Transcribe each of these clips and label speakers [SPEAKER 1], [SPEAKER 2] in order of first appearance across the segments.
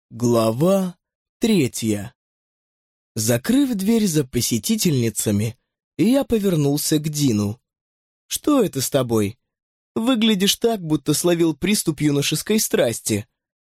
[SPEAKER 1] Глава 3. Закрыв дверь за посетительницами, я повернулся к Дину. «Что это с тобой? Выглядишь так, будто словил приступ юношеской страсти».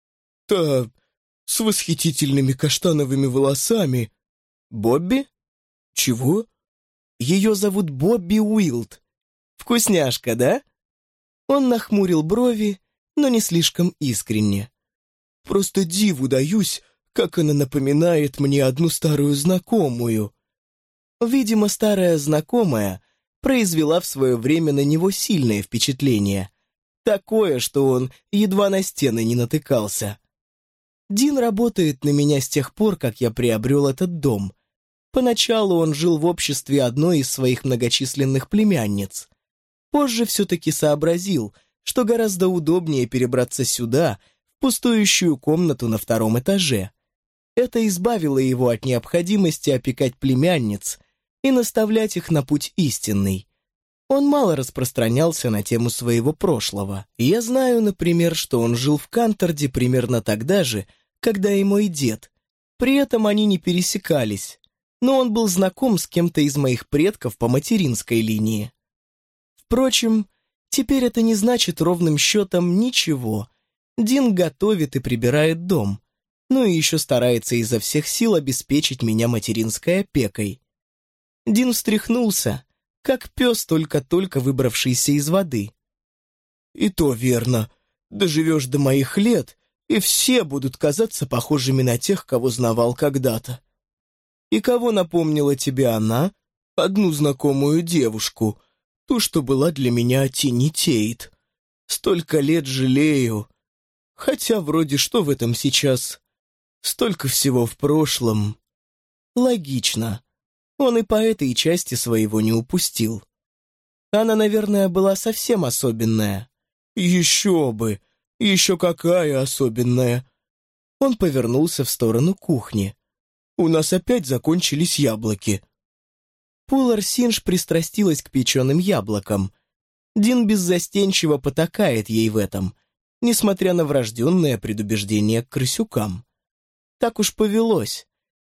[SPEAKER 2] «Та с восхитительными каштановыми волосами».
[SPEAKER 1] «Бобби?»
[SPEAKER 2] «Чего?»
[SPEAKER 1] «Ее зовут Бобби Уилд. Вкусняшка, да?» Он нахмурил брови, но не слишком искренне.
[SPEAKER 2] «Просто диву даюсь, как она напоминает мне одну старую знакомую».
[SPEAKER 1] Видимо, старая знакомая произвела в свое время на него сильное впечатление. Такое, что он едва на стены не натыкался. Дин работает на меня с тех пор, как я приобрел этот дом. Поначалу он жил в обществе одной из своих многочисленных племянниц. Позже все-таки сообразил, что гораздо удобнее перебраться сюда, в пустующую комнату на 2-м этаже. Это избавило его от необходимости опекать племянниц и наставлять их на путь истинный. Он мало распространялся на тему своего прошлого. Я знаю, например, что он жил в Канторде примерно тогда же, когда и мой дед. При этом они не пересекались, но он был знаком с кем-то из моих предков по материнской линии. Впрочем, теперь это не значит ровным счетом ничего. Дин готовит и прибирает дом, ну и еще старается изо всех сил обеспечить меня материнской опекой. Дин встряхнулся, как пес, только-только выбравшийся из воды.
[SPEAKER 2] «И то верно. Доживешь до моих лет, и все будут казаться похожими на тех, кого знавал когда-то».
[SPEAKER 1] «И кого напомнила тебе она?»
[SPEAKER 2] «Одну знакомую девушку, ту, что была для меня Тини Тейт. Столько лет жалею. Хотя вроде что в этом сейчас? Столько всего в прошлом».
[SPEAKER 1] Логично. Он и по этой части своего не упустил. Она, наверное, была совсем особенная.
[SPEAKER 2] «Еще бы! Еще какая особенная!»
[SPEAKER 1] Он повернулся в сторону кухни.
[SPEAKER 2] «У нас опять закончились яблоки».
[SPEAKER 1] Пулар Синж пристрастилась к печеным яблокам. Дин беззастенчиво потакает ей в этом, несмотря на врожденное предубеждение к крысюкам. Так уж повелось.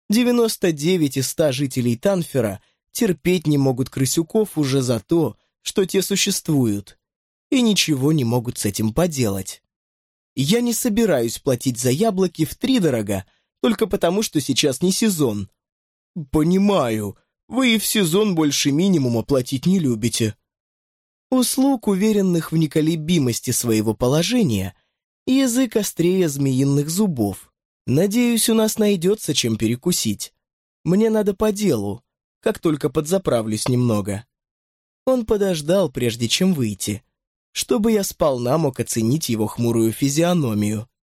[SPEAKER 1] 99 из 100 жителей Танфера терпеть не могут крысюков уже за то, что те существуют, и ничего не могут с этим поделать. Я не собираюсь платить за яблоки втридорога, только потому, что сейчас не сезон.
[SPEAKER 2] «Понимаю, вы и в сезон больше минимума платить не любите».
[SPEAKER 1] Услуг, уверенных в неколебимости своего положения, язык острее змеиных зубов. Надеюсь, у нас найдется чем перекусить. Мне надо по делу, как только подзаправлюсь немного». Он подождал, прежде чем выйти, чтобы я сполна мог оценить его хмурую физиономию.